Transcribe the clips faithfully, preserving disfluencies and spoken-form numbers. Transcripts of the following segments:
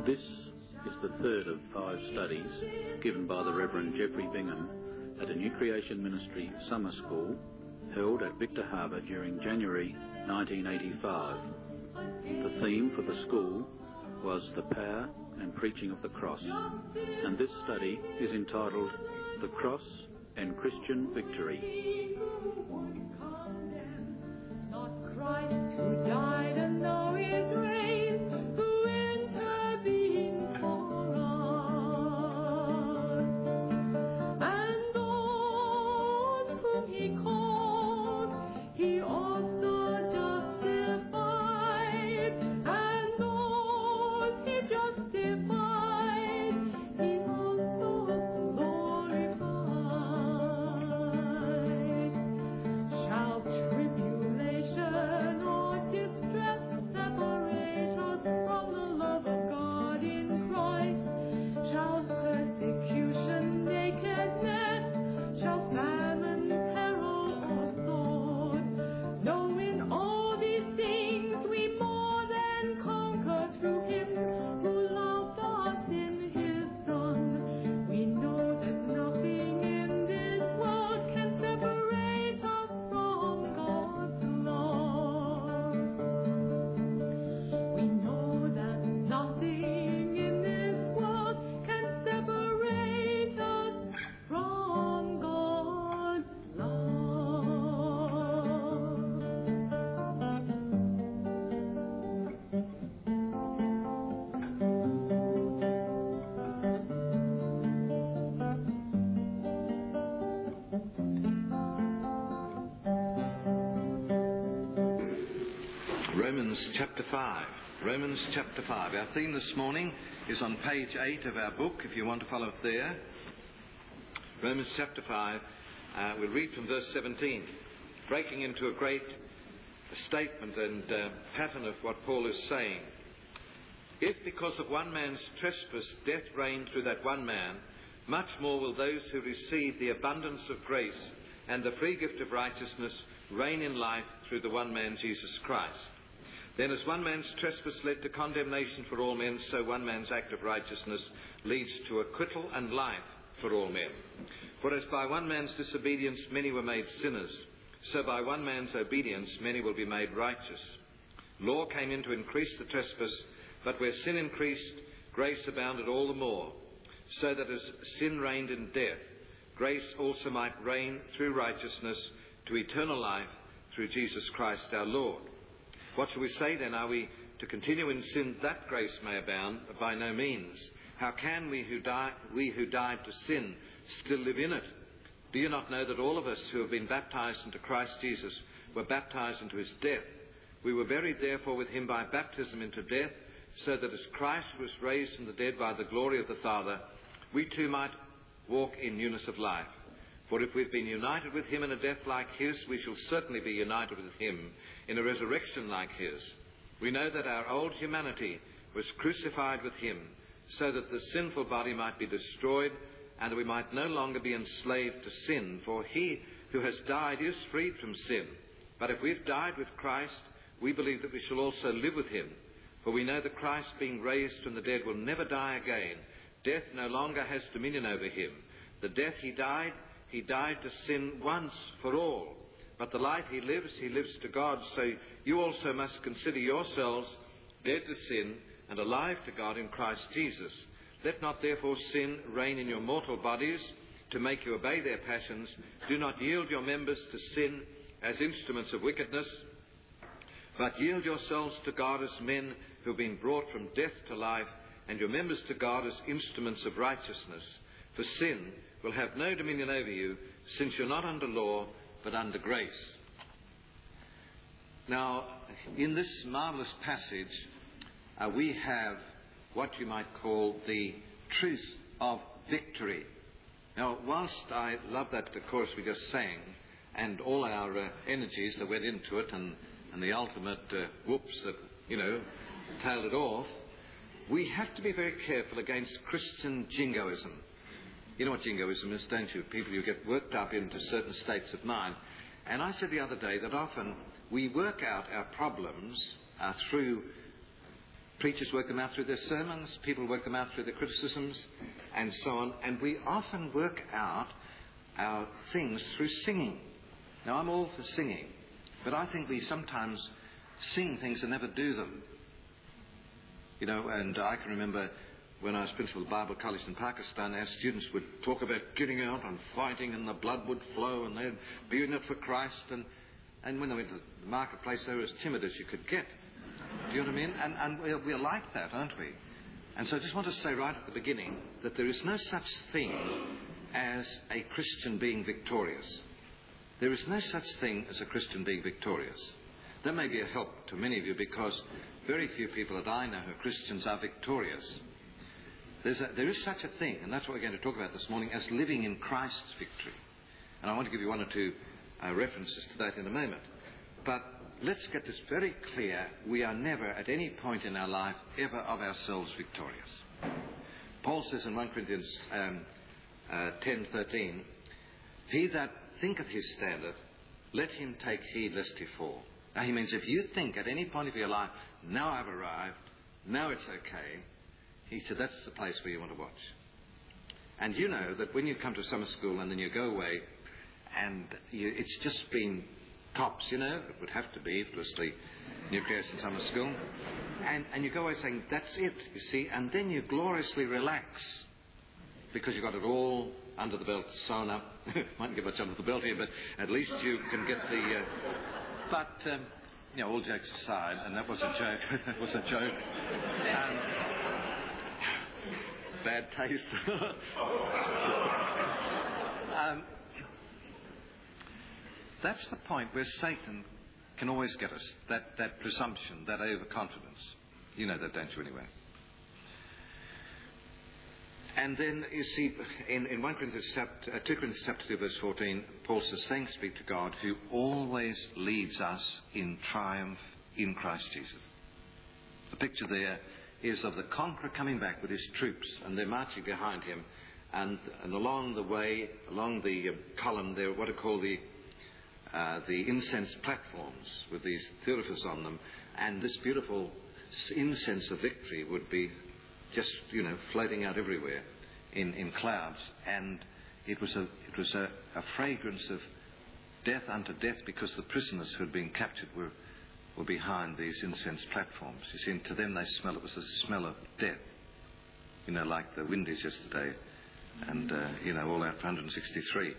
This is the third of five studies given by the Reverend Geoffrey Bingham at a New Creation Ministry summer school held at Victor Harbour during January nineteen eighty-five. The theme for the school was the power and preaching of the cross, and this study is entitled The Cross and Christian Victory. Not Christ who died and now is raised, who intervened for us, and those whom he called, he also justified, and those he justified, he also glorified. Shall tribulation or distress separate us from the love of God in Christ? Shall persecution, nakedness, shall famine, peril, or sword? No, in all these things we more than conquer through him who loved us in his Son. We know that nothing in this world can separate us from God's love. We know that nothing in this world can separate us from God's love. Romans chapter five. Romans chapter five. Our theme this morning is on page eight of our book, if you want to follow it there. Romans chapter five. Uh, we'll read from verse seventeen, breaking into a great statement and uh, pattern of what Paul is saying. If because of one man's trespass death reigned through that one man, much more will those who receive the abundance of grace and the free gift of righteousness reign in life through the one man, Jesus Christ. Then as one man's trespass led to condemnation for all men, so one man's act of righteousness leads to acquittal and life for all men. For as by one man's disobedience many were made sinners, so by one man's obedience many will be made righteous. Law came in to increase the trespass, but where sin increased, grace abounded all the more, so that as sin reigned in death, grace also might reign through righteousness to eternal life through Jesus Christ our Lord. What shall we say then? Are we to continue in sin that grace may abound? By no means. How can we who, die, we who died to sin still live in it? Do you not know that all of us who have been baptized into Christ Jesus were baptized into his death? We were buried therefore with him by baptism into death, so that as Christ was raised from the dead by the glory of the Father, we too might walk in newness of life. For if we've been united with him in a death like his, we shall certainly be united with him in a resurrection like his. We know that our old humanity was crucified with him, so that the sinful body might be destroyed, and that we might no longer be enslaved to sin. For he who has died is freed from sin. But if we've died with Christ, we believe that we shall also live with him. For we know that Christ, being raised from the dead, will never die again. Death no longer has dominion over him. The death he died, he died to sin once for all. But the life he lives, he lives to God. So you also must consider yourselves dead to sin and alive to God in Christ Jesus. Let not therefore sin reign in your mortal bodies to make you obey their passions. Do not yield your members to sin as instruments of wickedness, but yield yourselves to God as men who have been brought from death to life, and your members to God as instruments of righteousness. For sin will have no dominion over you, since you're not under law, but under grace. Now, in this marvellous passage, uh, we have what you might call the truth of victory. Now, whilst I love that the chorus we just sang, and all our uh, energies that went into it, and, and the ultimate uh, whoops that, you know, tailed it off, we have to be very careful against Christian jingoism. You know what jingoism is, don't you? People who get worked up into certain states of mind. And I said the other day that often we work out our problems uh, through Preachers work them out through their sermons, people work them out through their criticisms, and so on. And we often work out our things through singing. Now, I'm all for singing, but I think we sometimes sing things and never do them. You know, and I can remember when I was principal of Bible College in Pakistan, our students would talk about getting out and fighting, and the blood would flow, and they'd be in it for Christ. And, and when they went to the marketplace, they were as timid as you could get. Do you know what I mean? And, and we're, we're like that, aren't we? And so I just want to say right at the beginning that there is no such thing as a Christian being victorious. There is no such thing as a Christian being victorious. That may be a help to many of you, because very few people that I know who are Christians are victorious. There's a, there is such a thing, and that's what we're going to talk about this morning, as living in Christ's victory. And I want to give you one or two uh, references to that in a moment. But let's get this very clear. We are never at any point in our life ever of ourselves victorious. Paul says in First Corinthians um, uh, ten thirteen, "He that thinketh he standeth, let him take heed lest he fall." Now he means if you think at any point of your life, now I've arrived, now it's okay, he said that's the place where you want to watch. And you know that when you come to summer school and then you go away and you, it's just been tops, you know, it would have to be if it was the New Creation Summer School. And, and you go away saying, that's it, you see, and then you gloriously relax because you've got it all under the belt, sewn up. Mightn't get much under the belt here, but at least you can get the... Uh, but, um, you know, all jokes aside, and that was a joke, that was a joke. Um, bad taste. um, That's the point where Satan can always get us, that, that presumption, that overconfidence. You know that, don't you, anyway? And then, you see, in, in First Corinthians chapter, uh, two Corinthians chapter two, verse fourteen, Paul says, "Thanks be to God who always leads us in triumph in Christ Jesus." The picture there is of the conqueror coming back with his troops, and they're marching behind him. And, and along the way, along the uh, column, there are what are called the Uh, the incense platforms with these thyrifers on them, and this beautiful incense of victory would be just, you know, floating out everywhere in, in clouds. And it was a it was a, a fragrance of death unto death, because the prisoners who had been captured were were behind these incense platforms. You see, and to them they smell it was the smell of death. You know, like the Windies yesterday, and uh, you know, all out for one hundred sixty-three.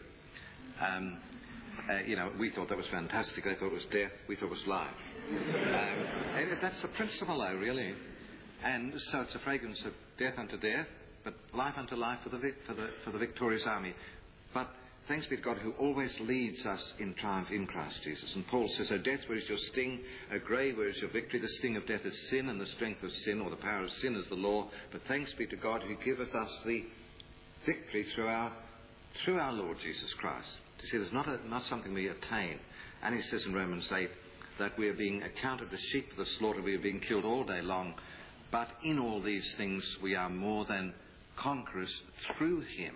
Um, Uh, you know, we thought that was fantastic. They thought it was death. We thought it was life. Um, and that's the principle, though, really. And so it's a fragrance of death unto death, but life unto life for the vic- for the for the victorious army. But thanks be to God who always leads us in triumph in Christ Jesus. And Paul says, "O death, where is your sting? O grave, where is your victory? The sting of death is sin, and the strength of sin, or the power of sin, is the law. But thanks be to God who giveth us the victory through our through our Lord Jesus Christ." You see, there's not, a, not something we attain. And he says in Romans eight that we are being accounted as sheep for the slaughter. We are being killed all day long. But in all these things we are more than conquerors through him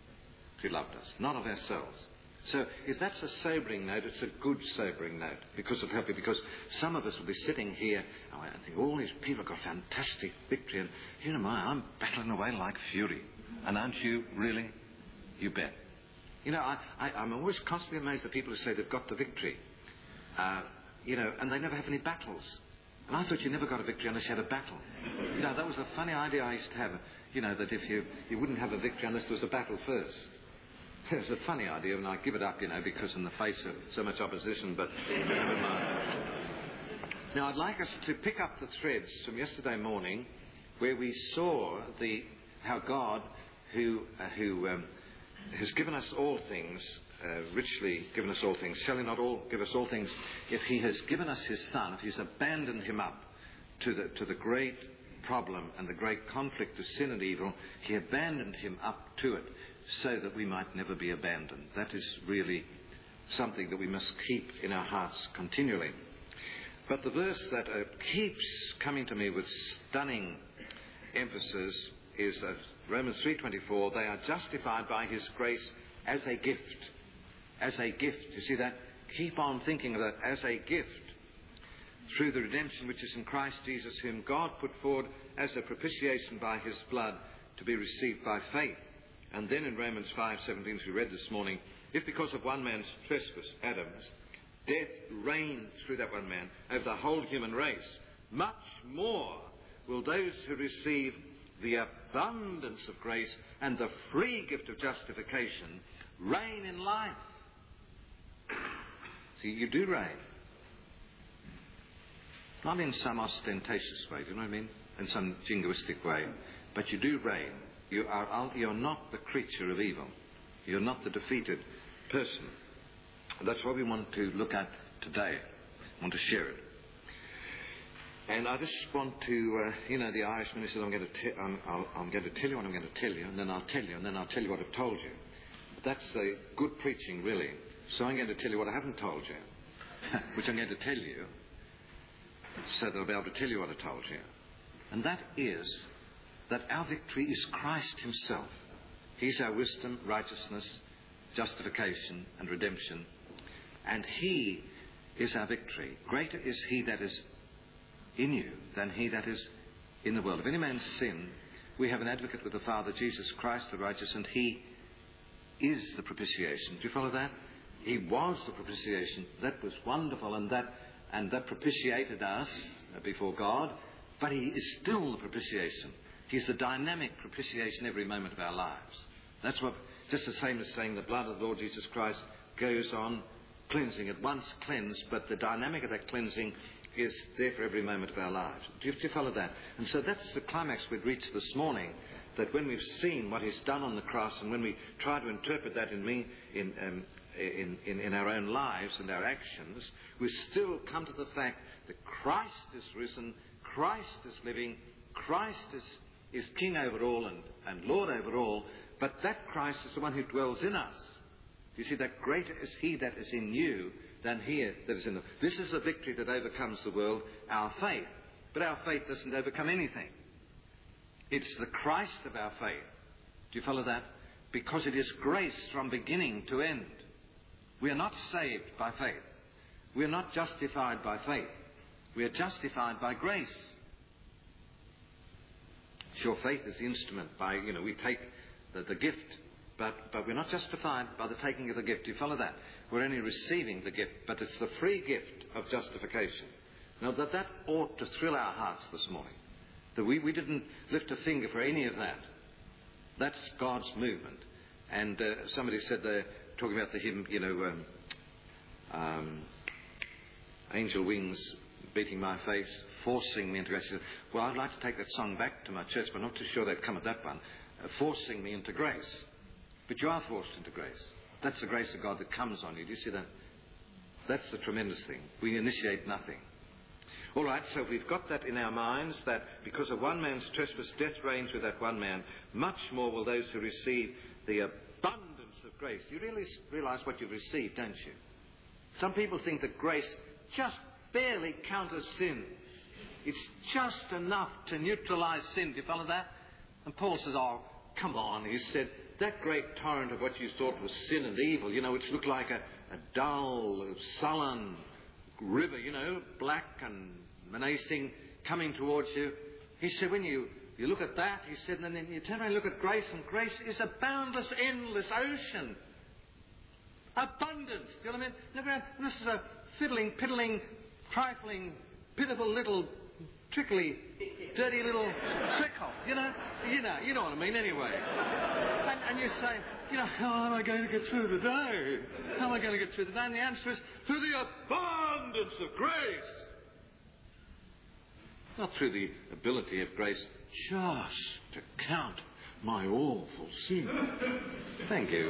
who loved us, not of ourselves. So if that's a sobering note, it's a good sobering note because of help you. Because some of us will be sitting here and think, all these people have got fantastic victory. And you know, my, I'm battling away like fury. And aren't you really? You bet. You know, I, I, I'm always constantly amazed at people who say they've got the victory, uh, you know, and they never have any battles. And I thought you never got a victory unless you had a battle. You know, that was a funny idea I used to have, you know, that if you, you wouldn't have a victory unless there was a battle first. It was a funny idea, and I give it up, you know, because in the face of so much opposition, but never mind. Now, I'd like us to pick up the threads from yesterday morning where we saw the how God, who, uh, who, um, has given us all things, uh, richly given us all things. Shall he not all give us all things? If he has given us his Son, if he's abandoned him up to the to the great problem and the great conflict of sin and evil, he abandoned him up to it so that we might never be abandoned. That is really something that we must keep in our hearts continually. But the verse that uh, keeps coming to me with stunning emphasis is uh, Romans three twenty-four, "They are justified by his grace as a gift." As a gift. You see that? Keep on thinking of that as a gift. through the redemption which is in Christ Jesus, whom God put forward as a propitiation by his blood to be received by faith. And then in Romans five seventeen, as we read this morning, if because of one man's trespass, Adam's, death reigned through that one man over the whole human race, much more will those who receive the abundance of grace and the free gift of justification reign in life. See, you do reign. Not in some ostentatious way, do you know what I mean? In some jingoistic way. But you do reign. You are, you're not the creature of evil. You're not the defeated person. That's what we want to look at today. I want to share it. And I just want to, uh, you know, the Irishman who said, I'm going, to te- I'm, I'll, I'm going to tell you what I'm going to tell you, and then I'll tell you, and then I'll tell you what I've told you. That's uh, good preaching, really. So I'm going to tell you what I haven't told you, which I'm going to tell you, so that I'll be able to tell you what I told you. And that is that our victory is Christ himself. He's our wisdom, righteousness, justification, and redemption. And he is our victory. Greater is he that is in you than he that is in the world. If any man sin, we have an advocate with the Father, Jesus Christ the righteous, and he is the propitiation. Do you follow that? He was the propitiation. That was wonderful, and that and that propitiated us before God, but he is still the propitiation. He's the dynamic propitiation every moment of our lives. That's what, just the same as saying the blood of the Lord Jesus Christ goes on cleansing. It once cleansed, but the dynamic of that cleansing is there for every moment of our lives. Do you, do you follow that? And so that's the climax we'd reached this morning, that when we've seen what he's done on the cross, and when we try to interpret that in me, in, um, in, in, in our own lives and our actions, we still come to the fact that Christ is risen, Christ is living, Christ is, is King over all and, and Lord over all, but that Christ is the one who dwells in us. You see, that greater is he that is in you than he that is in them. This is the victory that overcomes the world, our faith. But our faith doesn't overcome anything. It's the Christ of our faith. Do you follow that? Because it is grace from beginning to end. We are not saved by faith. We are not justified by faith. We are justified by grace. Sure, faith is the instrument by, you know, we take the, the gift, but, but we're not justified by the taking of the gift. Do you follow that? We're only receiving the gift, but it's the free gift of justification. Now, that, that ought to thrill our hearts this morning. That we, we didn't lift a finger for any of that. That's God's movement. And uh, somebody said they're talking about the hymn, you know, um, um, angel wings beating my face, forcing me into grace. Well, I'd like to take that song back to my church, but I'm not too sure they'd come at that one. Uh, forcing me into grace. But you are forced into grace. That's the grace of God that comes on you. Do you see that? That's the tremendous thing. We initiate nothing. All right, so we've got that in our minds, that because of one man's trespass, death reigns with that one man. Much more will those who receive the abundance of grace. You really realise what you've received, don't you? Some people think that grace just barely counters sin. It's just enough to neutralise sin. Do you follow that? And Paul says, oh, come on, he said, that great torrent of what you thought was sin and evil, you know, which looked like a, a dull, sullen river, you know, black and menacing, coming towards you. He said, when you, you look at that, he said, and then you turn around and look at grace, and grace is a boundless, endless ocean. Abundance. Do you know what I mean? Look around, this is a fiddling, piddling, trifling, pitiful little, trickly, dirty little trickle. You know? You know, you know what I mean anyway. And, and you say, you know, how am I going to get through the day? How am I going to get through the day? And the answer is, through the abundance of grace. Not through the ability of grace just to count my awful sin. Thank you.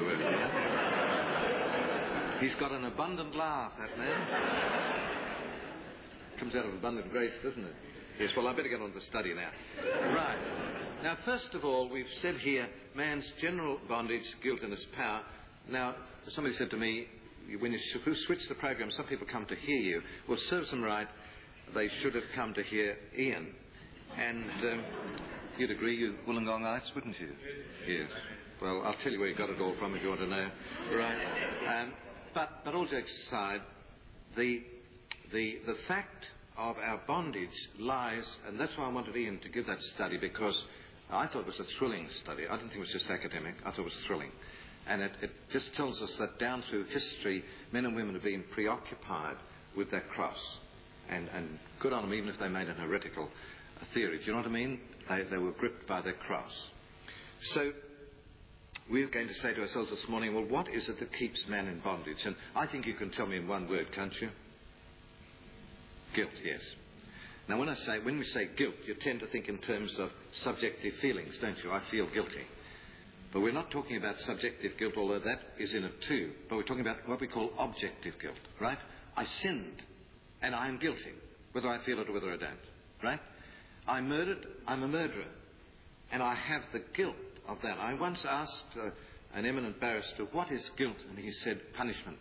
He's got an abundant laugh, that man. Comes out of abundant grace, doesn't it? Yes, well, I better get on to the study now. Right. Now, first of all, we've said here, man's general bondage, guilt and its power. Now, somebody said to me, when you switch the program, some people come to hear you. Well, serves them right. They should have come to hear Ian. And um, you'd agree, you Wollongongites, wouldn't you? Yes. Well, I'll tell you where you got it all from if you want to know. Right. Um, but, but all jokes aside, the, the, the fact of our bondage lies, and that's why I wanted Ian to give that study, because I thought it was a thrilling study. I didn't think it was just academic. I thought it was thrilling. And it, it just tells us that down through history, men and women have been preoccupied with that cross. And, and good on them, even if they made an heretical theory. Do you know what I mean? They, they were gripped by their cross. So we're going to say to ourselves this morning, well, what is it that keeps man in bondage? And I think you can tell me in one word, can't you? Guilt, yes. Now, when I say, when we say guilt, you tend to think in terms of subjective feelings, don't you? I feel guilty. But we're not talking about subjective guilt, although that is in it too. But we're talking about what we call objective guilt, right? I sinned, and I am guilty, whether I feel it or whether I don't, right? I murdered, I'm a murderer, and I have the guilt of that. I once asked uh, an eminent barrister, what is guilt? And he said, punishment.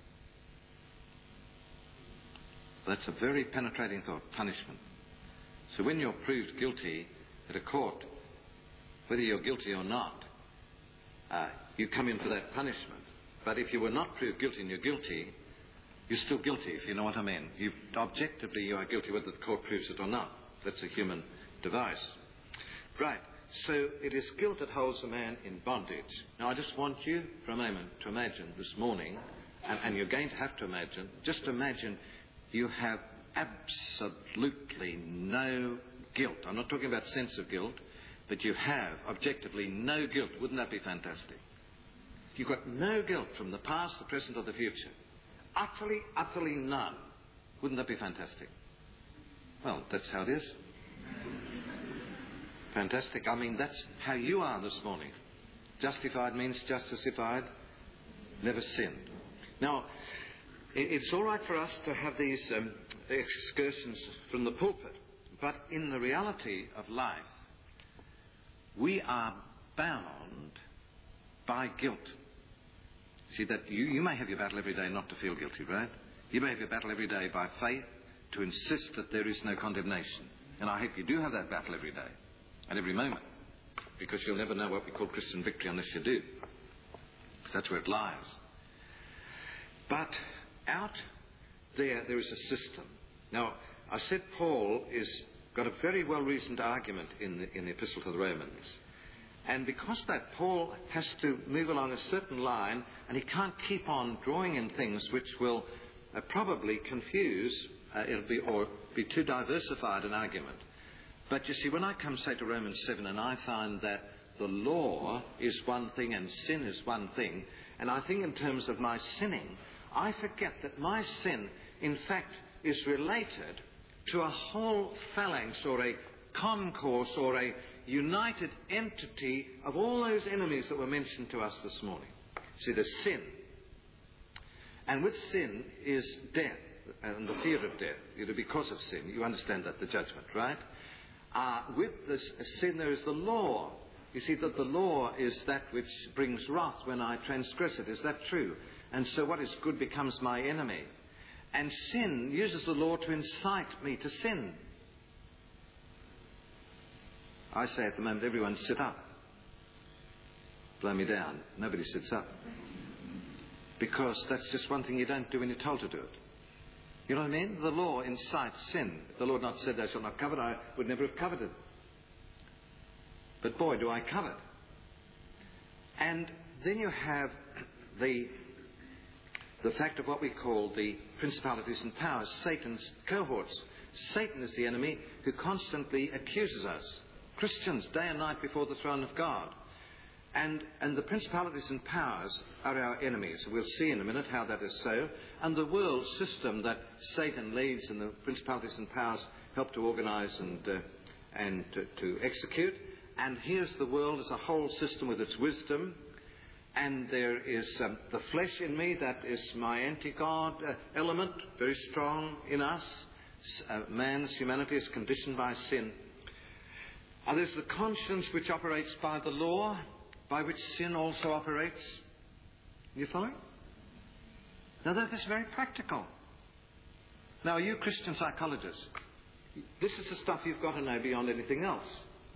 That's a very penetrating thought, punishment. So when you're proved guilty at a court, whether you're guilty or not, uh, you come in for that punishment. But if you were not proved guilty and you're guilty, you're still guilty, if you know what I mean. You, objectively, you are guilty whether the court proves it or not. That's a human device. Right. So it is guilt that holds a man in bondage. Now I just want you for a moment to imagine this morning, and, and you're going to have to imagine, just imagine you have absolutely no guilt. I'm not talking about sense of guilt, but you have objectively no guilt. Wouldn't that be fantastic? You've got no guilt from the past, the present or the future. Utterly, utterly none. Wouldn't that be fantastic? Well, that's how it is. Fantastic. I mean, that's how you are this morning. Justified means justified, never sinned. Now, it's all right for us to have these um, excursions from the pulpit, but in the reality of life, we are bound by guilt. See, that you, you may have your battle every day not to feel guilty, right? You may have your battle every day by faith to insist that there is no condemnation. And I hope you do have that battle every day and every moment, because you'll never know what we call Christian victory unless you do. Because that's where it lies. But out there, there is a system. Now, I said Paul is got a very well-reasoned argument in the, in the Epistle to the Romans. And because of that, Paul has to move along a certain line, and he can't keep on drawing in things which will uh, probably confuse, uh, it'll be, or be too diversified an argument. But you see, when I come, say, to Romans seven, and I find that the law is one thing and sin is one thing, and I think in terms of my sinning, I forget that my sin, in fact, is related to a whole phalanx or a concourse or a united entity of all those enemies that were mentioned to us this morning. See, there's sin. And with sin is death and the fear of death. You know, because of sin. You understand that, the judgment, right? Uh, with this sin there is the law. You see that the law is that which brings wrath when I transgress it. Is that true? And so what is good becomes my enemy. And sin uses the law to incite me to sin. I say at the moment, everyone sit up. Blow me down. Nobody sits up. Because that's just one thing you don't do when you're told to do it. You know what I mean? The law incites sin. If the Lord not said, thou shalt not covet, I would never have coveted. But boy, do I covet. And then you have the, the fact of what we call the principalities and powers, Satan's cohorts. Satan is the enemy who constantly accuses us, Christians, day and night before the throne of God. And, and the principalities and powers are our enemies. We'll see in a minute how that is so. And the world system that Satan leads and the principalities and powers help to organize and, uh, and to, to execute. And here's the world as a whole system with its wisdom. And there is um, the flesh in me, that is my anti-God uh, element, very strong in us. Uh, man's humanity is conditioned by sin. And there's the conscience which operates by the law, by which sin also operates. You follow? Now that is very practical. Now you Christian psychologists, this is the stuff you've got to know beyond anything else.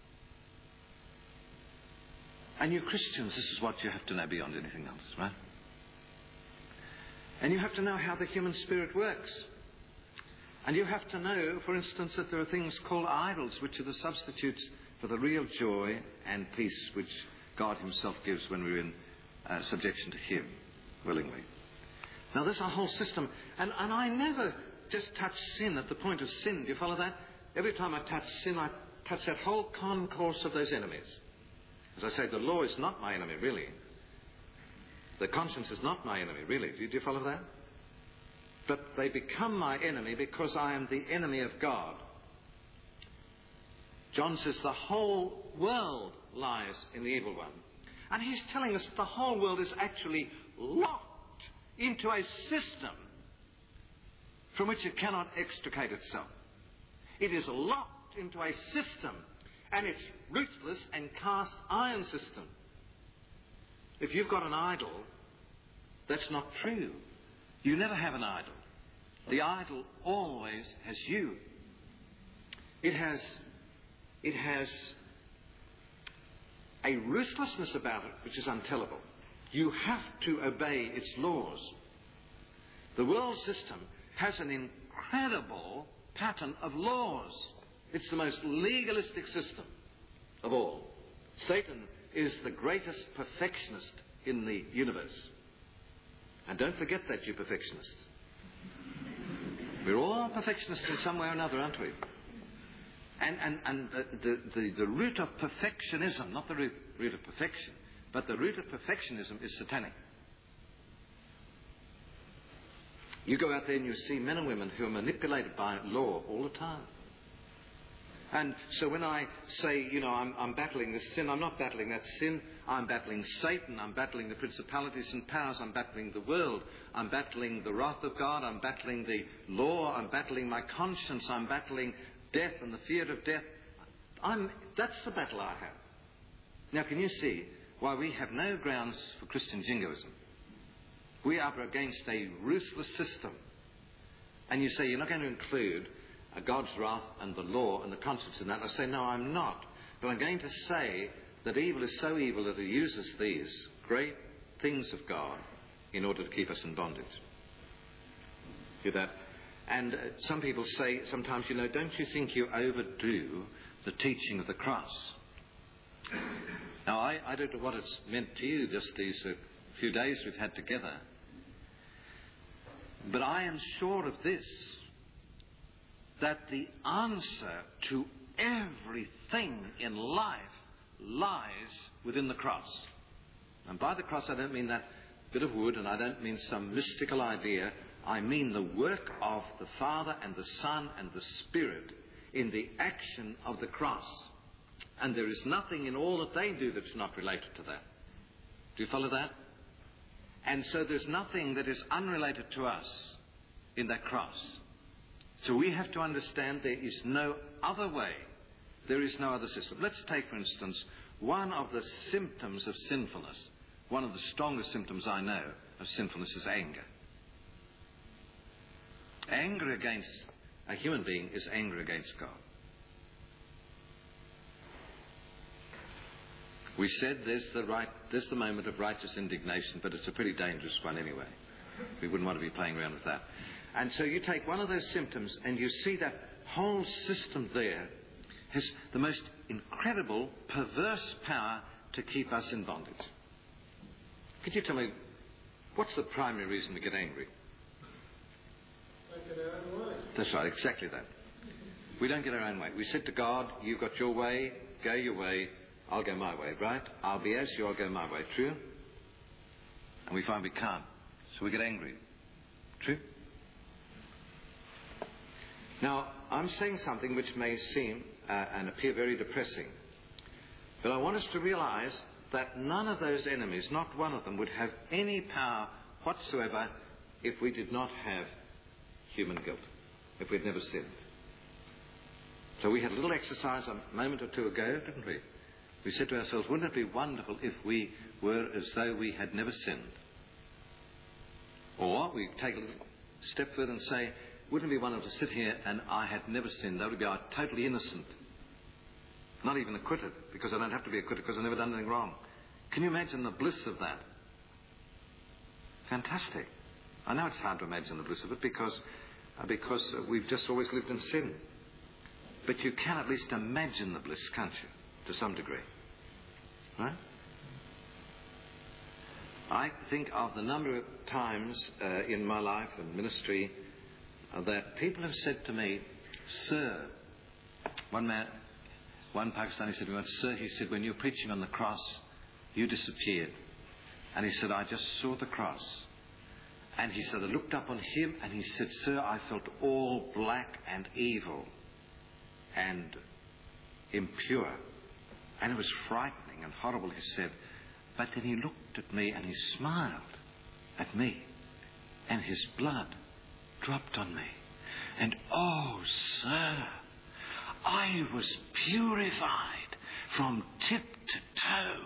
And you Christians, this is what you have to know beyond anything else, right? And you have to know how the human spirit works. And you have to know, for instance, that there are things called idols, which are the substitutes for the real joy and peace which God himself gives when we're in uh, subjection to him, willingly. Now, there's a whole system. And, and I never just touch sin at the point of sin. Do you follow that? Every time I touch sin, I touch that whole concourse of those enemies. As I say, the law is not my enemy, really. The conscience is not my enemy, really. Do you, do you follow that? But they become my enemy because I am the enemy of God. John says the whole world lies in the evil one. And he's telling us that the whole world is actually locked into a system from which it cannot extricate itself. It is locked into a system, and it's ruthless and cast iron system. If you've got an idol, that's not true. You never have an idol. The idol always has you. It has, it has a ruthlessness about it which is untellable. You have to obey its laws. The world system has an incredible pattern of laws. It's the most legalistic system of all. Satan is the greatest perfectionist in the universe. And don't forget that, you perfectionists. We're all perfectionists in some way or another, aren't we? And, and, and the, the, the root of perfectionism, not the root, root of perfection, but the root of perfectionism is satanic. You go out there and you see men and women who are manipulated by law all the time. And so when I say, you know, I'm, I'm battling this sin, I'm not battling that sin. I'm battling Satan. I'm battling the principalities and powers. I'm battling the world. I'm battling the wrath of God. I'm battling the law. I'm battling my conscience. I'm battling death and the fear of death. I'm, that's the battle I have. Now, can you see why we have no grounds for Christian jingoism? We are against a ruthless system. And you say you're not going to include God's wrath and the law and the conscience in that. I say, no, I'm not. But I'm going to say that evil is so evil that it uses these great things of God in order to keep us in bondage. Hear that? And uh, some people say sometimes, you know, don't you think you overdo the teaching of the cross? Now, I, I don't know what it's meant to you just these uh, few days we've had together. But I am sure of this, that the answer to everything in life lies within the cross. And by the cross I don't mean that bit of wood, and I don't mean some mystical idea. I mean the work of the Father and the Son and the Spirit in the action of the cross. And there is nothing in all that they do that's not related to that. Do you follow that? And so there's nothing that is unrelated to us in that cross. So we have to understand there is no other way. There is no other system. Let's take, for instance, one of the symptoms of sinfulness. One of the strongest symptoms I know of sinfulness is anger. Anger against a human being is anger against God. We said there's the right, there's the moment of righteous indignation, but it's a pretty dangerous one anyway. We wouldn't want to be playing around with that. And so you take one of those symptoms and you see that whole system there has the most incredible, perverse power to keep us in bondage. Could you tell me, what's the primary reason we get angry? Don't get our own way. That's right, exactly that. We don't get our own way. We said to God, you've got your way, go your way, I'll go my way, right? I'll be as you, I'll go my way. True? And we find we can't. So we get angry. True? Now, I'm saying something which may seem uh, and appear very depressing. But I want us to realize that none of those enemies, not one of them, would have any power whatsoever if we did not have human guilt, if we'd never sinned. So we had a little exercise a moment or two ago, didn't we? We said to ourselves, wouldn't it be wonderful if we were as though we had never sinned? Or we take a little step further and say, wouldn't it be wonderful to sit here and I had never sinned? That would be I totally innocent. Not even acquitted, because I don't have to be acquitted because I've never done anything wrong. Can you imagine the bliss of that? Fantastic. I know it's hard to imagine the bliss of it because uh, because uh, we've just always lived in sin. But you can at least imagine the bliss, can't you, to some degree? Right? I think of the number of times uh, in my life and ministry uh, that people have said to me, "Sir," one man, one Pakistani said to me, "Sir," he said, "when you were preaching on the cross, you disappeared." And he said, "I just saw the cross." And he said, "I looked up on him," and he said, "Sir, I felt all black and evil and impure. And it was frightening and horrible," he said. "But then he looked at me and he smiled at me, and his blood dropped on me. And oh, sir, I was purified from tip to toe."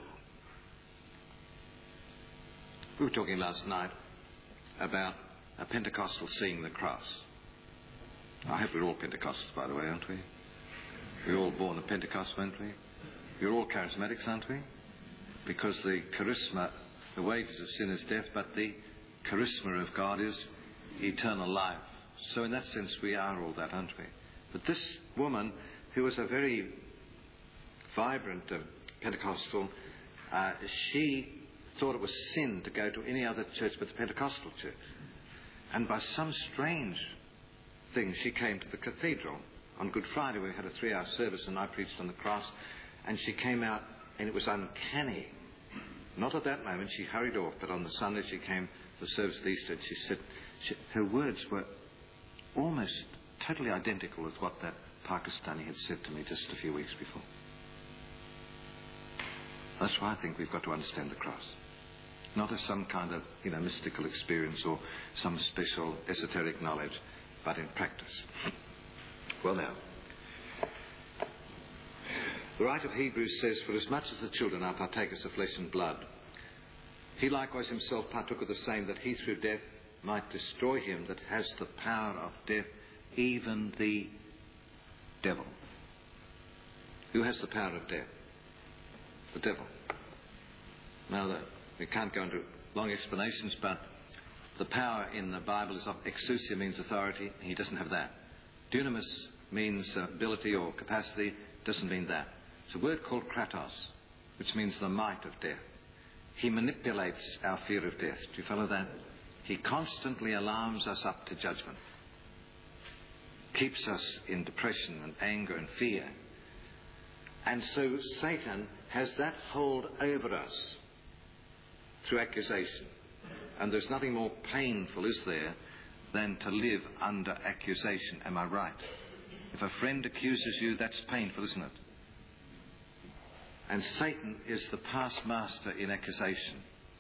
We were talking last night about a Pentecostal seeing the cross. I hope we're all Pentecostals, by the way, aren't we? We're all born of Pentecost, aren't we? You're all charismatics, aren't we? Because the charisma, the wages of sin is death, but the charisma of God is eternal life. So in that sense, we are all that, aren't we? But this woman, who was a very vibrant uh, Pentecostal, uh, she thought it was sin to go to any other church but the Pentecostal church. And by some strange thing, she came to the cathedral. On Good Friday, we had a three-hour service, and I preached on the cross, and she came out, and it was uncanny. Not at that moment, she hurried off, but on the Sunday she came to the service of Easter, and she said, she, her words were almost totally identical with what that Pakistani had said to me just a few weeks before. That's why I think we've got to understand the cross. Not as some kind of, you know, mystical experience or some special esoteric knowledge, but in practice. Well now, the writer of Hebrews says, "For as much as the children are partakers of flesh and blood, he likewise himself partook of the same, that he through death might destroy him that has the power of death, even the devil." Who has the power of death? The devil. Now, the, we can't go into long explanations, but the power in the Bible is of exousia, means authority, and he doesn't have that. Dunamis means uh, ability or capacity, doesn't mean that. It's a word called kratos, which means the might of death. He manipulates our fear of death. Do you follow that? He constantly alarms us up to judgment, keeps us in depression and anger and fear. And so Satan has that hold over us through accusation. And there's nothing more painful, is there, than to live under accusation. Am I right? If a friend accuses you, that's painful, isn't it? And Satan is the past master in accusation.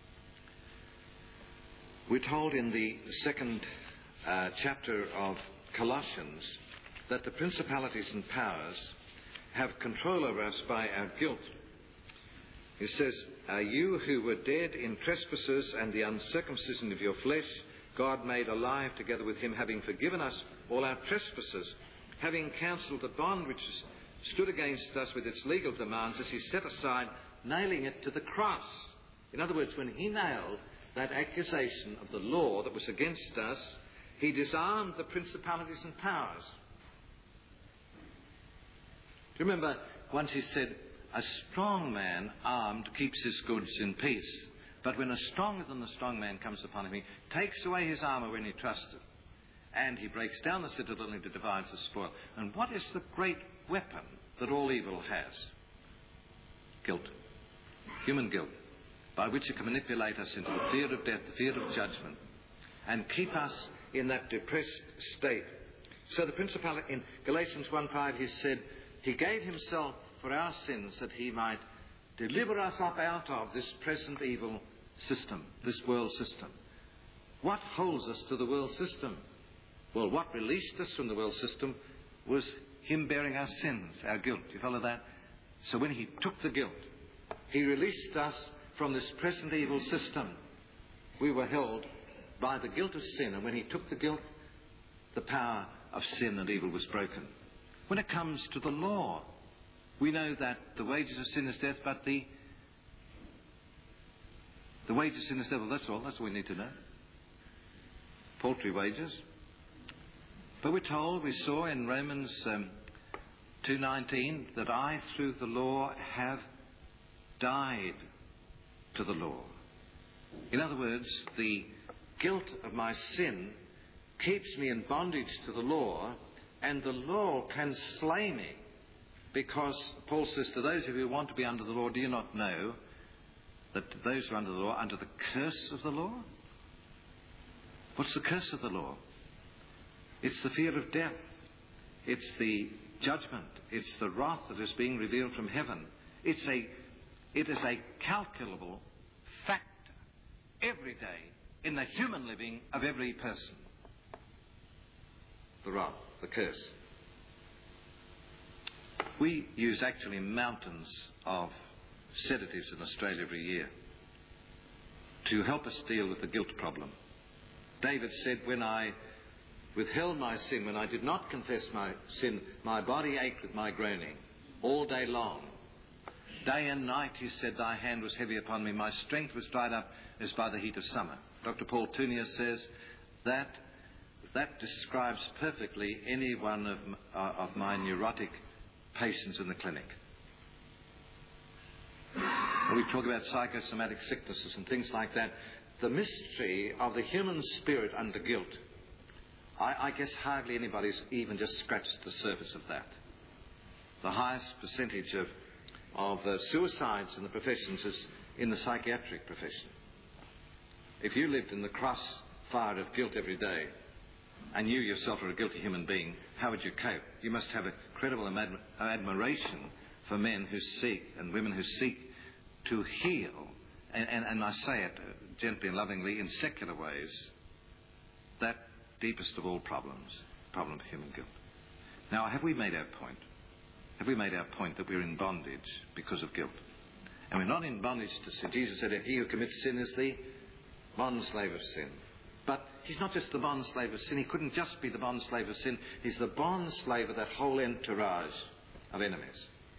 We're told in the second uh, chapter of Colossians that the principalities and powers have control over us by our guilt. It says, uh, "You who were dead in trespasses and the uncircumcision of your flesh, God made alive together with him, having forgiven us all our trespasses, having cancelled the bond which stood against us with its legal demands, as he set aside, nailing it to the cross." In other words, when he nailed that accusation of the law that was against us, he disarmed the principalities and powers. Do you remember once he said, "A strong man armed keeps his goods in peace, but when a stronger than the strong man comes upon him, he takes away his armour when he trusts it, and he breaks down the citadel and he divides the spoil." And what is the great weapon that all evil has? Guilt. Human guilt, by which it can manipulate us into the fear of death, the fear of judgment, and keep us in that depressed state. So the principality, in Galatians one five, he said, he gave himself for our sins that he might deliver us up out of this present evil system, this world system. What holds us to the world system? Well, what released us from the world system was him bearing our sins, our guilt. Do you follow that? So when he took the guilt, he released us from this present evil system. We were held by the guilt of sin, and when he took the guilt, the power of sin and evil was broken. When it comes to the law, we know that the wages of sin is death, but the the wages of sin is devil. That's all. That's all we need to know. Paltry wages. But we're told, we saw in Romans um, two nineteen, that I, through the law, have died to the law. In other words, the guilt of my sin keeps me in bondage to the law, and the law can slay me. Because Paul says, to those of you who want to be under the law, do you not know that those who are under the law are under the curse of the law? What's the curse of the law? It's the fear of death. It's the judgment. It's the wrath that is being revealed from heaven. It's a, it is a calculable factor every day in the human living of every person. The wrath, the curse. We use actually mountains of sedatives in Australia every year to help us deal with the guilt problem. David said, when I withheld my sin, when I did not confess my sin, my body ached with my groaning all day long. Day and night, he said, thy hand was heavy upon me. My strength was dried up as by the heat of summer. Doctor Paul Tunier says that that describes perfectly any one of, uh, of my neurotic patients in the clinic. When we talk about psychosomatic sicknesses and things like that, the mystery of the human spirit under guilt, I, I guess hardly anybody's even just scratched the surface of that. The highest percentage of, of uh, suicides in the professions is in the psychiatric profession. If you lived in the crossfire of guilt every day, and you yourself are a guilty human being, how would you cope? You must have a credible admi- admiration for men who seek, and women who seek to heal, and, and, and I say it gently and lovingly, in secular ways, that deepest of all problems, the problem of human guilt. Now, have we made our point? Have we made our point that we're in bondage because of guilt? And we're not in bondage to sin. Jesus said, he who commits sin is the bondslave of sin. But he's not just the bondslave of sin. He couldn't just be the bondslave of sin. He's the bondslave of that whole entourage of enemies.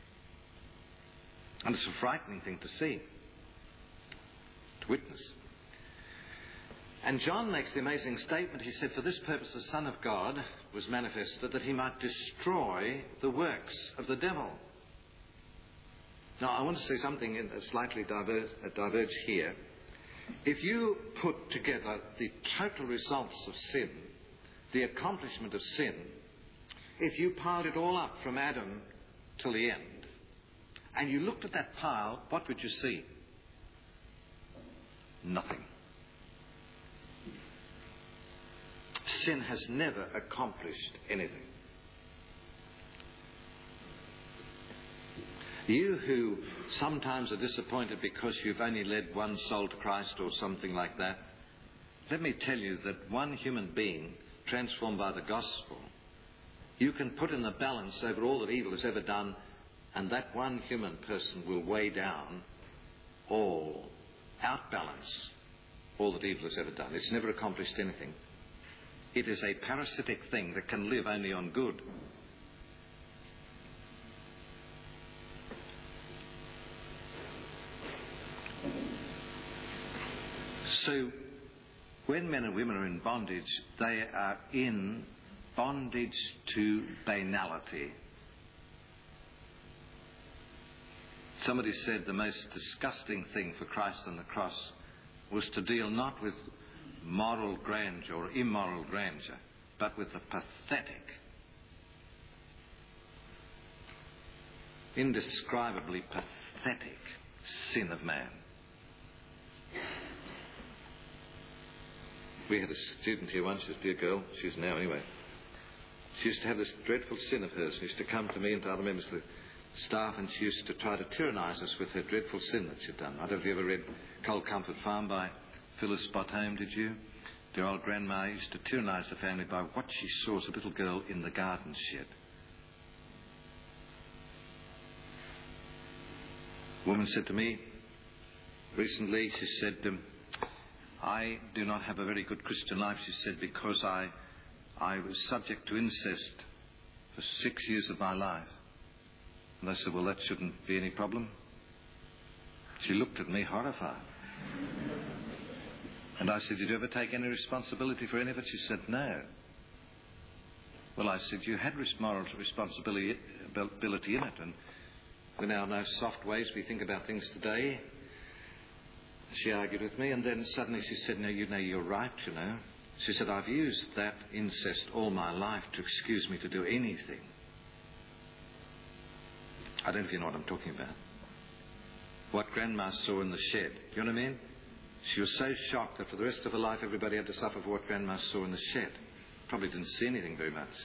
And it's a frightening thing to see, to witness. And John makes the amazing statement. He said, for this purpose the Son of God was manifested, that he might destroy the works of the devil. Now, I want to say something in, uh, slightly diverge, uh, diverge here. If you put together the total results of sin, the accomplishment of sin, if you piled it all up from Adam till the end, and you looked at that pile, what would you see? Nothing. Sin has never accomplished anything. You who sometimes are disappointed because you've only led one soul to Christ or something like that, let me tell you that one human being transformed by the gospel, you can put in the balance over all that evil has ever done, and that one human person will weigh down all, outbalance all that evil has ever done. It's never accomplished anything. It is a parasitic thing that can live only on good. So, when men and women are in bondage, they are in bondage to banality. Somebody said the most disgusting thing for Christ on the cross was to deal not with moral grandeur or immoral grandeur, but with the pathetic, indescribably pathetic sin of man. We had a student here once, a dear girl, she's now anyway. She used to have this dreadful sin of hers. She used to come to me and to other members of the staff, and she used to try to tyrannise us with her dreadful sin that she'd done. I don't know if you ever read Cold Comfort Farm by Phyllis Bottom, did you? Their old grandma used to tyrannise the family by what she saw as a little girl in the garden shed. A woman said to me recently, she said, um, I do not have a very good Christian life, she said, because I, I was subject to incest for six years of my life. And I said, well, that shouldn't be any problem. She looked at me horrified. And I said, did you ever take any responsibility for any of it? She said, no. Well, I said, you had res- moral responsibility ability in it, and we now know soft ways we think about things today. She argued with me, and then suddenly she said, no, you know, you're right, you know. She said, I've used that incest all my life to excuse me to do anything. I don't know if you know what I'm talking about. What Grandma saw in the shed. You know what I mean? She was so shocked that for the rest of her life everybody had to suffer for what Grandma saw in the shed. Probably didn't see anything very much.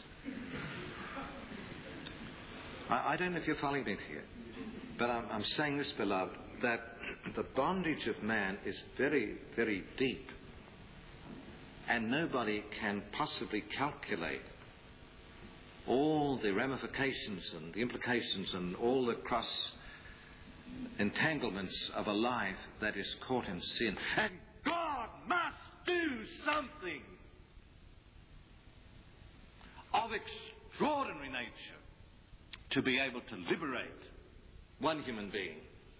I, I don't know if you're following me here, but I'm, I'm saying this, beloved, that the bondage of man is very, very deep. And nobody can possibly calculate all the ramifications and the implications and all the cross entanglements of a life that is caught in sin. And God must do something of extraordinary nature to be able to liberate one human being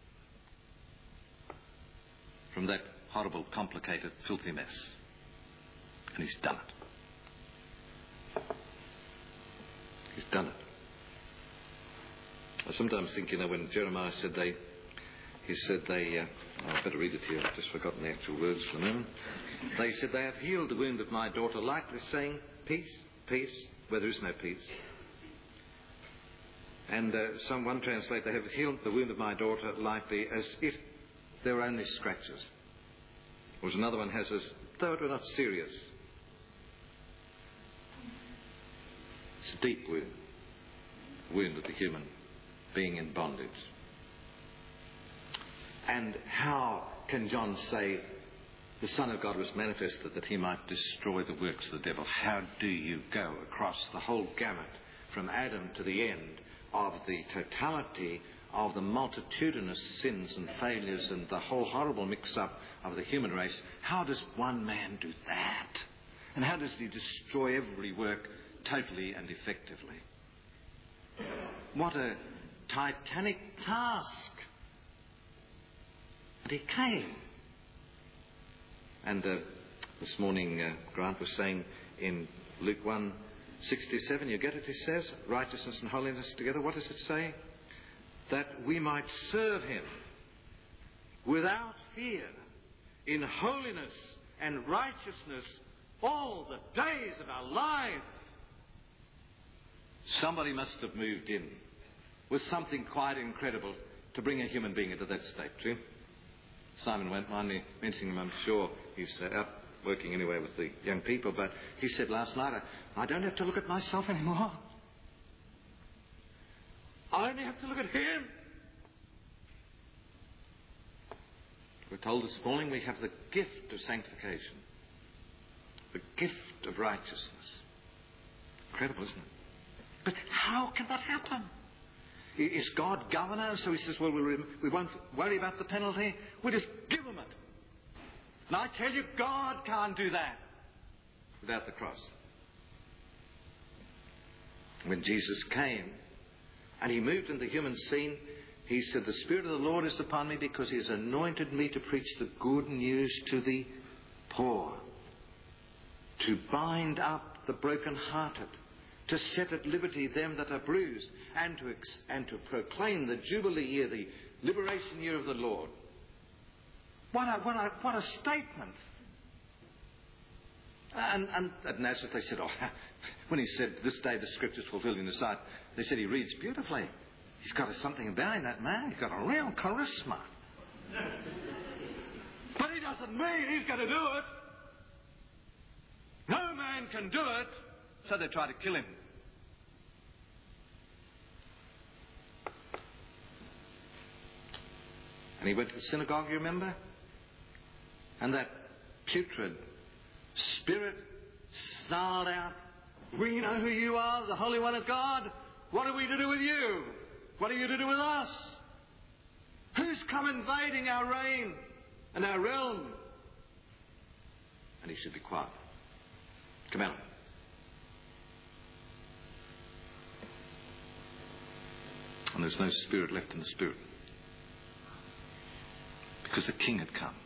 from that horrible, complicated, filthy mess. And he's done it. He's done it. I sometimes think, you know, when Jeremiah said they, he said they, uh, oh, I better read it here, I've just forgotten the actual words for a moment. They said, they have healed the wound of my daughter lightly, saying, peace, peace, where there is no peace. And uh, some one translate, they have healed the wound of my daughter lightly, as if there were only scratches. Whereas another one has as though it were not serious. It's a deep wound, wound of the human being in bondage. And how can John say the Son of God was manifested that he might destroy the works of the devil? How do you go across the whole gamut from Adam to the end of the totality of the multitudinous sins and failures and the whole horrible mix-up of the human race? How does one man do that? And how does he destroy every work totally and effectively? What a titanic task. And he came. And uh, this morning uh, Grant was saying in Luke one sixty-seven, you get it, he says, righteousness and holiness together. What does it say? That we might serve him without fear, in holiness and righteousness all the days of our life. Somebody must have moved in with something quite incredible to bring a human being into that state, too. Simon won't mind me mentioning him, I'm sure. He's uh, out working anyway with the young people, but he said last night, I, I don't have to look at myself anymore. I only have to look at him. We're told this morning we have the gift of sanctification, the gift of righteousness. Incredible, isn't it? But how can that happen? Is God governor? So he says, well, we won't worry about the penalty. We'll just give him it. And I tell you, God can't do that without the cross. When Jesus came and he moved in the human scene, he said, the Spirit of the Lord is upon me because he has anointed me to preach the good news to the poor, to bind up the brokenhearted, to set at liberty them that are bruised, and to ex- and to proclaim the Jubilee year, the liberation year of the Lord. What a, what a, what a statement. And, and at Nazareth they said, oh, when he said, this day the scriptures fulfilled in his sight, they said he reads beautifully. He's got something about him, that man. He's got a real charisma. But he doesn't mean he's going to do it. No man can do it. So they try to kill him. And he went to the synagogue, you remember? And that putrid spirit snarled out, we know who you are, the Holy One of God. What are we to do with you? What are you to do with us? Who's come invading our reign and our realm? And he should be quiet. Come out. And there's no spirit left in the spirit. Because the king had come.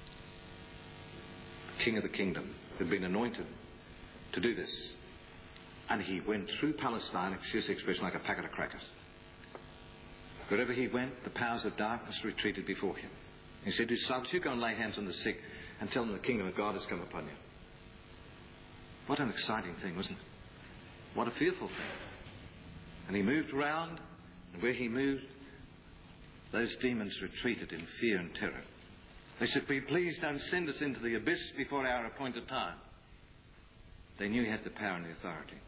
The king of the kingdom had been anointed to do this. And he went through Palestine, excuse the expression, like a packet of crackers. Wherever he went, the powers of darkness retreated before him. He said to his disciples, you go and lay hands on the sick and tell them the kingdom of God has come upon you. What an exciting thing, wasn't it? What a fearful thing. And he moved around, and where he moved, those demons retreated in fear and terror. They said, please don't send us into the abyss before our appointed time. They knew he had the power and the authority.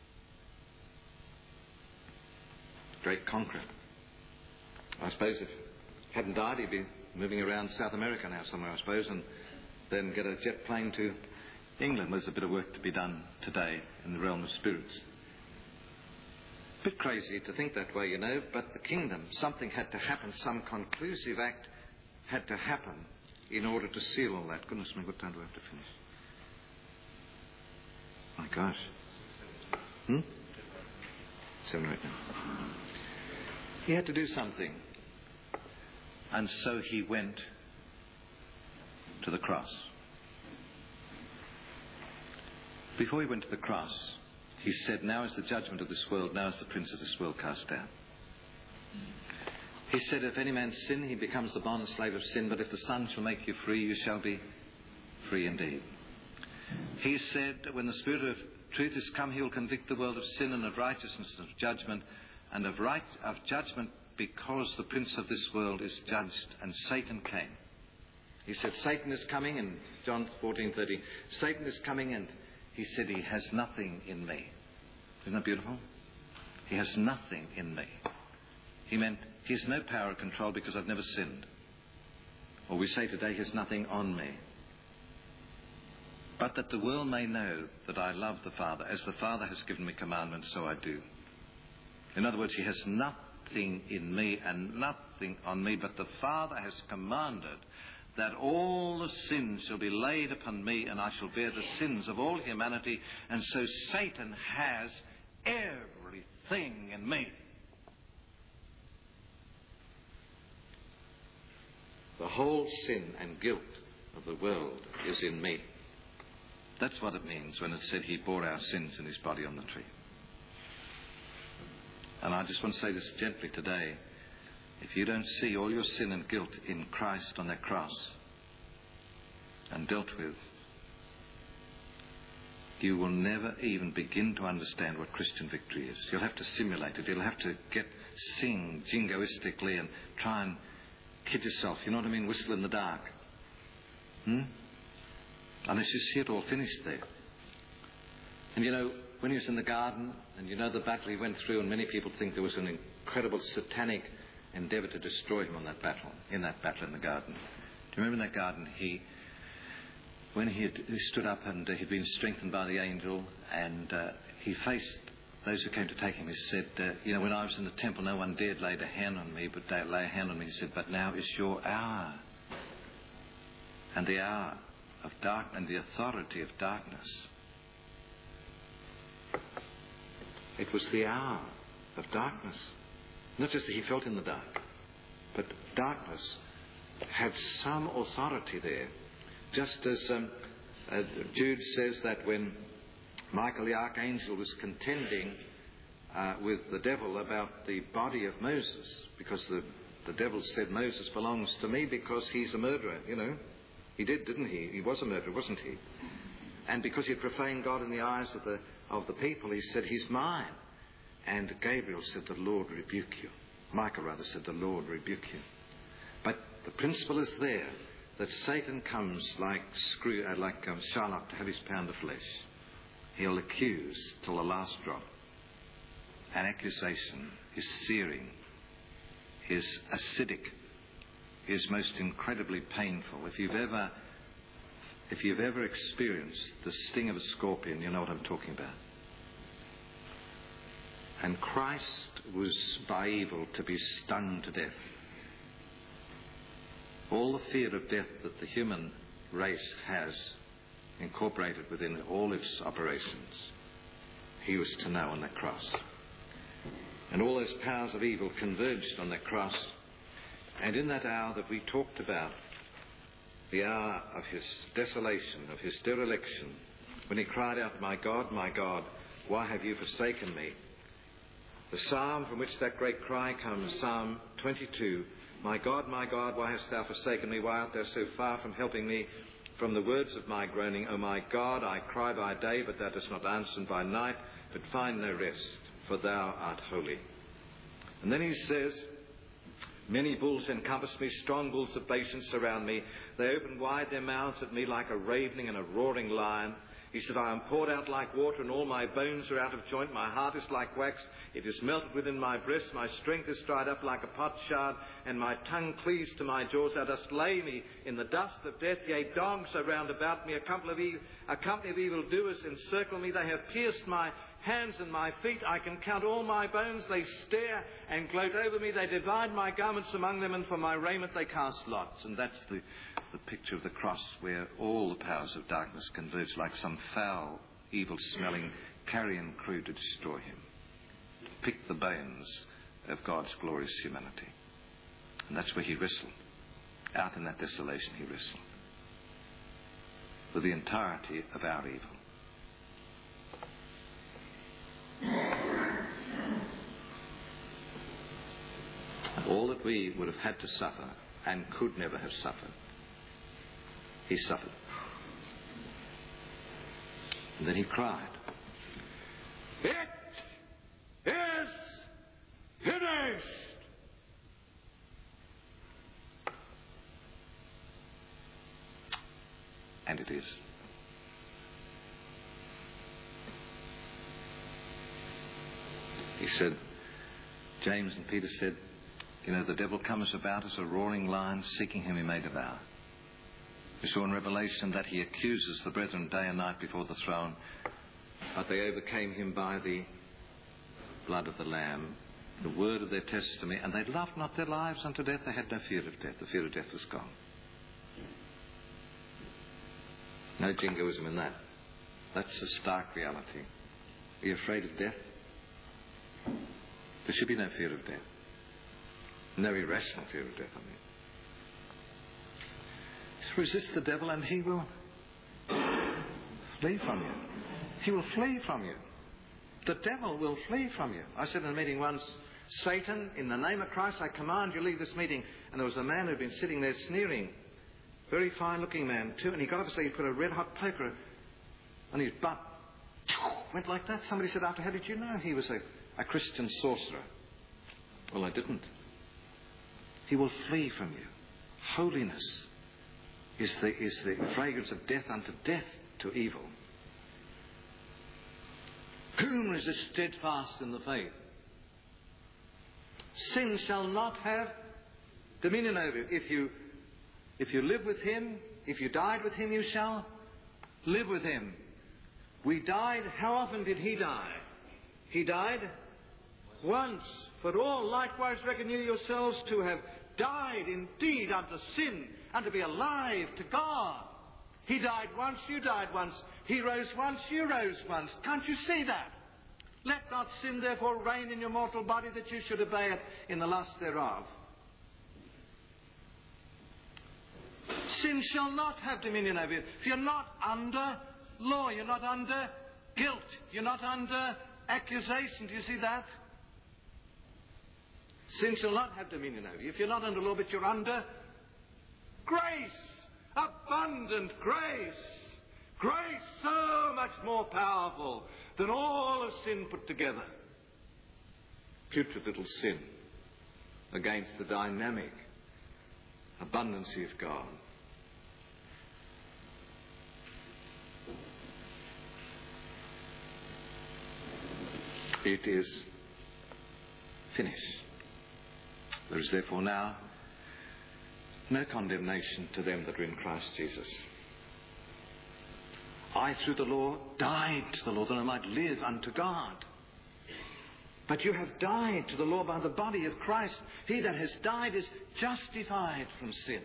Great conqueror. I suppose if he hadn't died, he'd be moving around South America now somewhere, I suppose, and then get a jet plane to England. There's a bit of work to be done today in the realm of spirits. A bit crazy to think that way, you know, but the kingdom, something had to happen, some conclusive act had to happen in order to seal all that. Goodness me, what time do I have to finish? My gosh. Hmm? Seven right now. He had to do something. And so he went to the cross. Before he went to the cross, he said, now is the judgment of this world, now is the prince of this world cast down. He said, if any man sin, he becomes the bond and slave of sin, but if the Son shall make you free, you shall be free indeed. He said, when the Spirit of truth is come, he will convict the world of sin and of righteousness and of judgment, and of right of judgment because the prince of this world is judged, and Satan came. He said, Satan is coming, in John fourteen thirty, Satan is coming, and he said, he has nothing in me. Isn't that beautiful? He has nothing in me. He meant he has no power or control because I've never sinned. Or we say today, he has nothing on me. But that the world may know that I love the Father. As the Father has given me commandments, so I do. In other words, he has nothing in me and nothing on me, but the Father has commanded that all the sins shall be laid upon me, and I shall bear the sins of all humanity. And so Satan has everything in me. The whole sin and guilt of the world is in me. That's what it means when it said he bore our sins in his body on the tree. And I just want to say this gently today. If you don't see all your sin and guilt in Christ on that cross and dealt with, you will never even begin to understand what Christian victory is. You'll have to simulate it. You'll have to get sing jingoistically and try and kid yourself. You know what I mean? Whistle in the dark. Hmm? Unless you see it all finished there. And you know, when he was in the garden, and you know the battle he went through, and many people think there was an incredible satanic endeavour to destroy him on that battle, in that battle in the garden. Do you remember in that garden, he, when he, had, he stood up and uh, he'd been strengthened by the angel, and uh, he faced those who came to take him, he said, uh, you know, when I was in the temple, no one dared lay a hand on me, but they lay a hand on me. He said, but now is your hour. And the hour of dark and the authority of darkness. It was the hour of darkness. Not just that he felt in the dark, but darkness had some authority there. Just as um, uh, Jude says that when Michael the archangel was contending uh, with the devil about the body of Moses, because the, the devil said, Moses belongs to me because he's a murderer, you know. He did, didn't he? He was a murderer, wasn't he? And because he had profaned God in the eyes of the, of the people, he said, he's mine. And Gabriel said, the Lord rebuke you. Michael rather said, the Lord rebuke you. But the principle is there, that Satan comes like screw, uh, like um, Charlotte to have his pound of flesh. He'll accuse till the last drop. An accusation is searing, is acidic, is most incredibly painful. If you've ever, if you've ever experienced the sting of a scorpion, you know what I'm talking about. And Christ was by evil to be stung to death. All the fear of death that the human race has incorporated within all its operations, he was to know on that cross. And all those powers of evil converged on that cross. And in that hour that we talked about, the hour of his desolation, of his dereliction, when he cried out, my God, my God, why have you forsaken me? The psalm from which that great cry comes, Psalm twenty-two, my God, my God, why hast thou forsaken me? Why art thou so far from helping me? From the words of my groaning, O my God, I cry by day, but thou dost not answer, and by night, but find no rest, for thou art holy. And then he says, many bulls encompass me, strong bulls of Bashan surround me. They open wide their mouths at me like a ravening and a roaring lion. He said, I am poured out like water, and all my bones are out of joint. My heart is like wax. It is melted within my breast. My strength is dried up like a potsherd, and my tongue cleaves to my jaws. Thou dost lay me in the dust of death. Yea, dogs are round about me. A company of, e- a company of evildoers encircle me. They have pierced my hands and my feet. I can count all my bones. They stare and gloat over me. They divide my garments among them, and for my raiment they cast lots. And that's the, the picture of the cross, where all the powers of darkness converge like some foul, evil-smelling carrion crew to destroy him. Pick the bones of God's glorious humanity. And that's where he wrestled. Out in that desolation he wrestled with the entirety of our evil. All that we would have had to suffer and could never have suffered, he suffered. And then he cried, it is finished. And it is. He said, James and Peter said, you know, the devil comes about as a roaring lion, seeking whom he may devour. We saw in Revelation that he accuses the brethren day and night before the throne, but they overcame him by the blood of the Lamb, the word of their testimony, and they loved not their lives unto death. They had no fear of death. The fear of death was gone. No jingoism in that. That's a stark reality. Are you afraid of death? There should be no fear of death. No irrational fear of death, I mean. Resist the devil and he will flee from you. He will flee from you. The devil will flee from you. I said in a meeting once, Satan, in the name of Christ, I command you leave this meeting. And there was a man who had been sitting there sneering. Very fine-looking man, too. And he got up and said he put a red-hot poker on his butt. Went like that. Somebody said after, how did you know he was a, a Christian sorcerer? Well, I didn't. He will flee from you. Holiness is the, is the fragrance of death unto death to evil. Whom resist steadfast in the faith? Sin shall not have dominion over you. If you, if you live with him, if you died with him, you shall live with him. We died. How often did he die? He died once. For all likewise reckon you yourselves to have died indeed unto sin, and to be alive to God. He died once, you died once. He rose once, you rose once. Can't you see that? Let not sin therefore reign in your mortal body, that you should obey it in the lust thereof. Sin shall not have dominion over you. If you're not under law, you're not under guilt, you're not under accusation. Do you see that? Sin shall not have dominion over you. If you're not under law, but you're under grace. Abundant grace. Grace so much more powerful than all of sin put together. Putrid little sin against the dynamic abundancy of God. It is finished. There is therefore now no condemnation to them that are in Christ Jesus. I, through the law, died to the law that I might live unto God. But you have died to the law by the body of Christ. He that has died is justified from sin.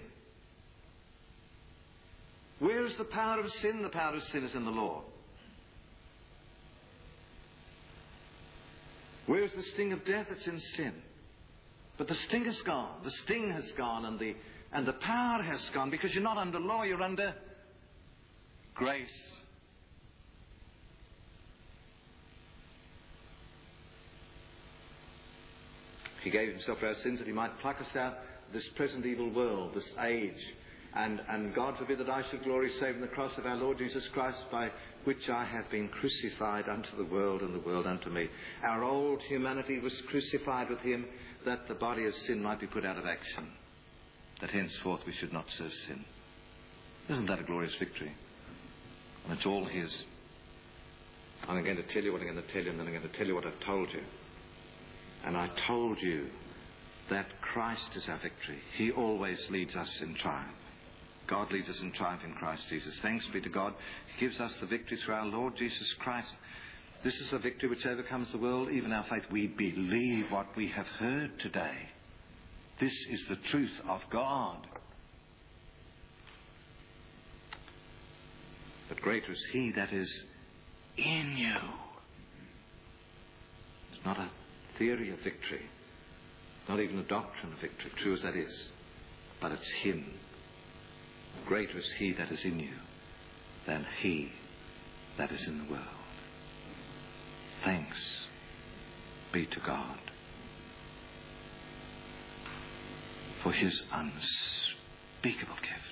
Where is the power of sin? The power of sin is in the law. Where is the sting of death? It's in sin. But the sting has gone. The sting has gone, and the and the power has gone, because you're not under law, you're under grace. He gave himself for our sins that he might pluck us out of this present evil world, this age. And, and God forbid that I should glory save in the cross of our Lord Jesus Christ, by which I have been crucified unto the world and the world unto me. Our old humanity was crucified with him, that the body of sin might be put out of action, that henceforth we should not serve sin. Isn't that a glorious victory? And it's all his. I'm going to tell you what I'm going to tell you, and then I'm going to tell you what I've told you. And I told you that Christ is our victory. He always leads us in triumph. God leads us in triumph in Christ Jesus. Thanks be to God. He gives us the victory through our Lord Jesus Christ. This is a victory which overcomes the world, even our faith. We believe what we have heard today. This is the truth of God. But greater is he that is in you. It's not a theory of victory, not even a doctrine of victory, true as that is, but it's him. Greater is he that is in you than he that is in the world. Thanks be to God for his unspeakable gift.